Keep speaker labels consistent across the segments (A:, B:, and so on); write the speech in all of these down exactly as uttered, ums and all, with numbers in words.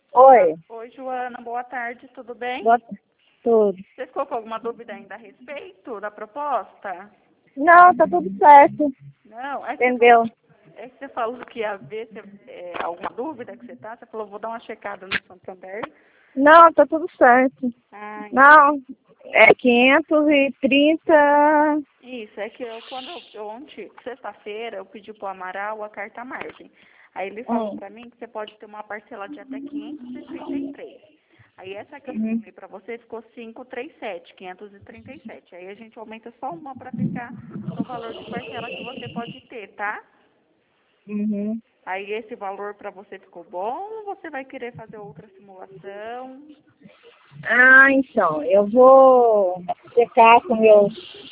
A: Oi.
B: Oi, Joana, boa tarde, tudo bem?
A: Boa tarde. Tudo.
B: Você ficou com alguma dúvida ainda a respeito da proposta?
A: Não, tá tudo certo.
B: Não, é que você
A: Entendeu?
B: falou, é que você falou que ia ver se, é, alguma dúvida que você tá. Você falou, vou dar uma checada no Santander.
A: Não, tá tudo certo.
B: Ah,
A: Não, é quinhentos e trinta.
B: isso, é que eu, quando eu, eu ontem, sexta-feira, eu pedi pro Amaral a carta margem. Aí ele falou
A: Hum.
B: pra mim que você pode ter uma parcela de até quinhentos e trinta e três. Aí essa que eu
A: Uhum.
B: estimei pra você ficou quinhentos e trinta e sete, quinhentos e trinta e sete. Aí a gente aumenta só uma pra ficar no valor de parcela que você pode ter, tá?
A: Uhum.
B: Aí esse valor pra você ficou bom ou você vai querer fazer outra simulação?
A: Ah, então, eu vou checar com meus,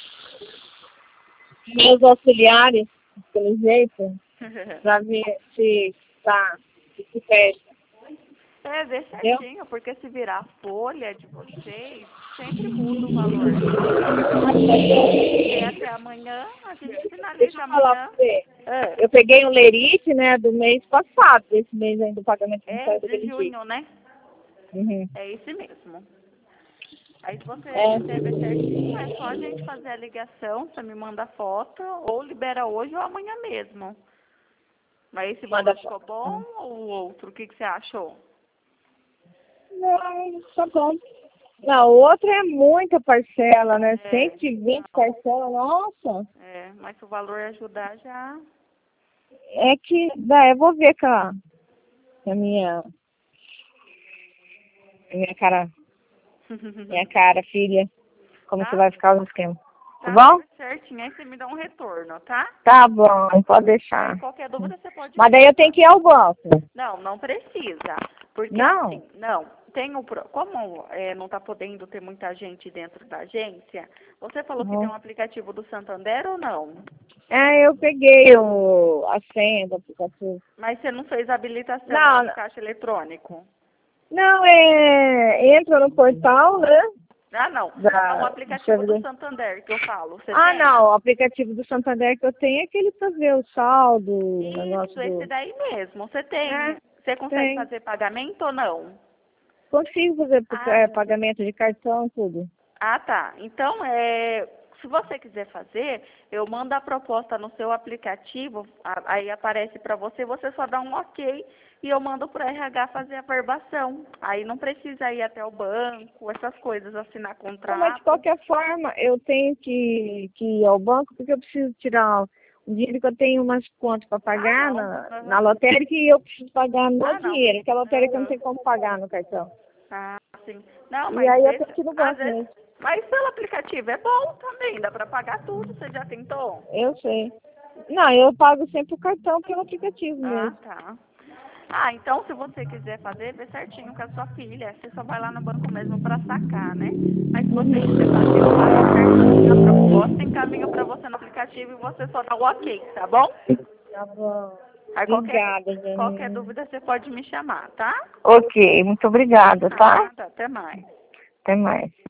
A: meus auxiliares, pelo jeito, pra ver se tá, se fecha,
B: É, vê
A: entendeu?
B: certinho, porque se virar folha de vocês, sempre muda o valor. E até amanhã, a gente
A: Deixa
B: finaliza
A: eu falar
B: amanhã.
A: pra você.
B: É,
A: Eu peguei um lerite, né, do mês passado. Esse mês ainda o pagamento não
B: é
A: saiu
B: de
A: daquele jeito.
B: junho, né?
A: Uhum.
B: É esse mesmo. Aí se você
A: É,
B: quiser ver certinho, é só a gente fazer a ligação, você me manda foto, ou libera hoje ou amanhã mesmo. Mas esse
A: manda
B: valor ficou
A: foto.
B: bom ou o outro? O que, que você achou?
A: Não, tá bom. Não, o outro é muita parcela, né?
B: É,
A: cento e vinte parcelas, nossa.
B: é, mas se o valor ajudar já.
A: É que, dá, eu vou ver com a, com a minha, a minha cara, minha cara, filha, como que
B: Tá?
A: vai ficar o esquema. Tá
B: Tá,
A: bom?
B: vê certinho, aí você me dá um retorno, tá?
A: Tá bom, pode
B: Aí
A: deixar.
B: qualquer dúvida você pode
A: Mas
B: me
A: daí eu tenho
B: chamar.
A: que ir ao banco.
B: Não, não precisa. Porque
A: Não?
B: assim, não, tem o pro- como é, não está podendo ter muita gente dentro da agência, você falou que tem
A: Uhum.
B: um aplicativo do Santander ou não?
A: É, eu peguei o, a senha do aplicativo.
B: Mas você não fez habilitação lá
A: Não,
B: no caixa eletrônico?
A: não, é, entra no portal, né,
B: Ah, não. Não, o
A: da, do
B: aplicativo do
A: servidor.
B: Santander que eu falo, você
A: Ah,
B: tem?
A: não, o aplicativo do Santander que eu tenho é aquele pra ver o saldo, o negócio
B: Isso, esse
A: do...
B: daí mesmo. Você
A: É,
B: tem? Você consegue
A: tem.
B: fazer pagamento ou não?
A: Consigo fazer
B: Ah,
A: é, pagamento de cartão, tudo.
B: Ah, tá. Então, é, se você quiser fazer, eu mando a proposta no seu aplicativo, a- aí aparece para você, você só dá um ok e eu mando para o R H fazer a verbação. Aí não precisa ir até o banco, essas coisas, assinar
A: Não, mas de
B: contrato.
A: qualquer forma, eu tenho que, que ir ao banco porque eu preciso tirar o dinheiro que eu tenho umas contas para
B: Ah,
A: pagar
B: não.
A: na, na
B: Aham.
A: lotérica e eu preciso pagar no
B: Ah, não.
A: dinheiro, que a lotérica não
B: Aham.
A: tem como pagar no cartão.
B: Ah, sim. Não,
A: E
B: mas
A: aí eu
B: esse,
A: tenho que ir no
B: às
A: banco
B: vezes,
A: mesmo.
B: mas pelo aplicativo é bom também, dá para pagar tudo, você já tentou?
A: Eu sei. Não, eu pago sempre o cartão pelo aplicativo
B: Ah,
A: mesmo.
B: tá. Ah, então se você quiser fazer, vê certinho com a sua filha. Você só vai lá no banco mesmo para sacar, né? Mas se você quiser fazer, eu faço certinho a proposta, encaminho para você no aplicativo e você só dá o ok, tá bom?
A: Tá bom.
B: Aí qualquer,
A: Obrigada,
B: qualquer
A: Janine.
B: dúvida você pode me chamar, tá?
A: Ok, muito obrigada, tá?
B: Nada, até mais.
A: Até mais.